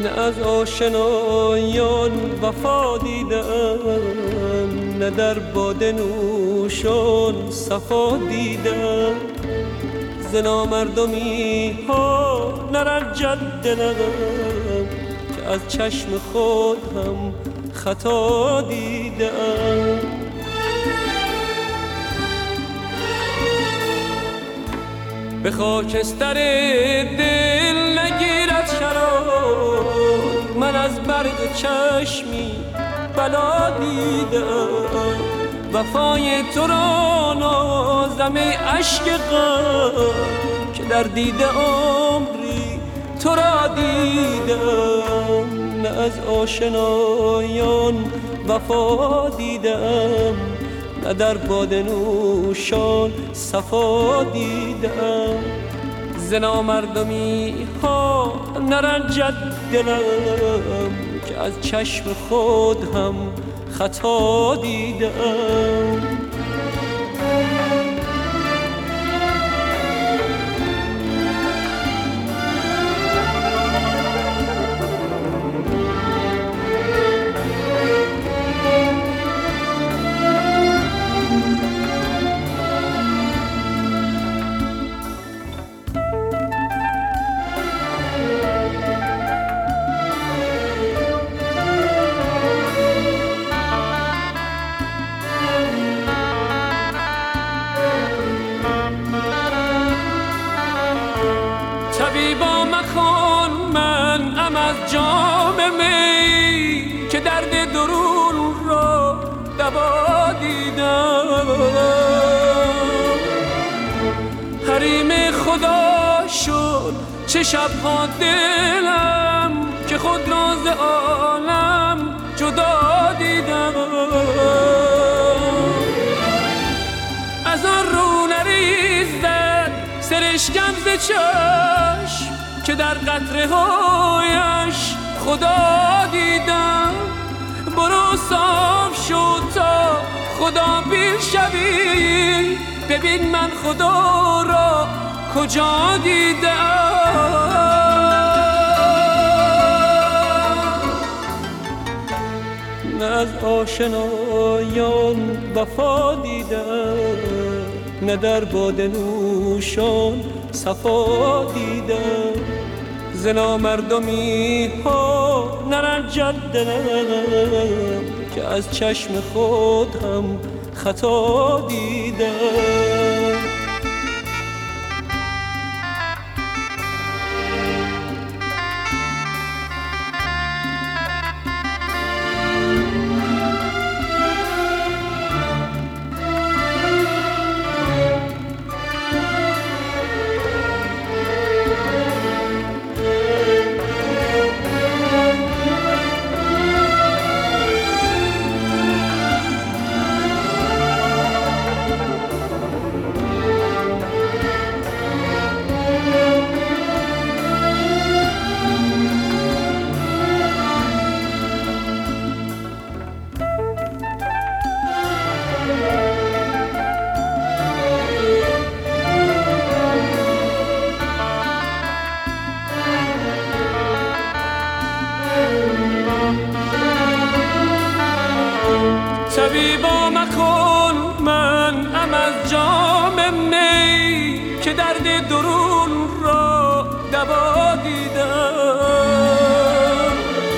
نه از آشنایان وفا دیدم، نه در باده نوشان صفا دیدم. ز نامردمی ها نرنجد دلم که از چشم خود هم خطا دیدم. به خاکستر دل نگیرد شراب، من از برق چشمی بلا دیدم. وفای تو را نازم ای عشق غم که در دیده عمری تو را دیدم. نه از آشنایان وفا دیدم، نه در باده نوشان صفا دیدم. ز نامردمی ها نرنجد دلم که از چشم خود هم خطا دیدم. طبیبا مکن منعم از جام می که درد درون را دوا دیدم. حریم خدا شد چه شبها دلم که خود را ز عالم جدا دیدم. از آن رو نریزد سرشکم ز چشم که در قطره هایش خدا دیدم. برو صاف شو تا خدا بین شوی، ببین من خدا را کجا دیدم. نه از آشنایان وفا دیدم، نه در باده نوشان صفا دیدم. ز نامردمی ها نرنجد دلم که از چشم خود هم خطا دیدم. طبیبا مکن منعم از جام می که درد درون را دوا دیدم.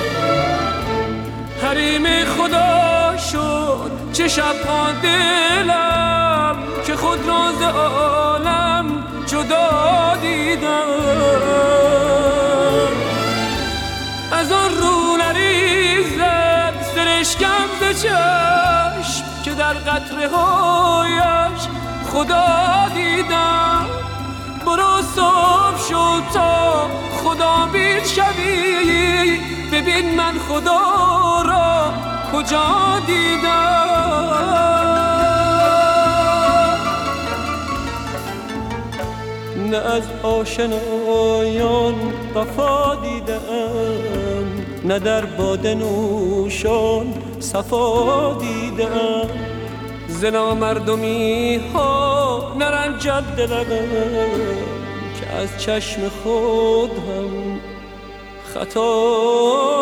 حریم خدا شد چه شبها دلم که خود را ز عالم جدا دیدم. از آن رو نریزد سرشکم ز چشم که در قطره هایش خدا دیدم. برو صاف شو تا خدا بین شوی، ببین من خدا را کجا دیدم. نه از آشنایان وفا دیدم، نه در باده نوشان صفا دیدم. ز نامردمی ها نرنجد دلم که از چشم خود هم خطا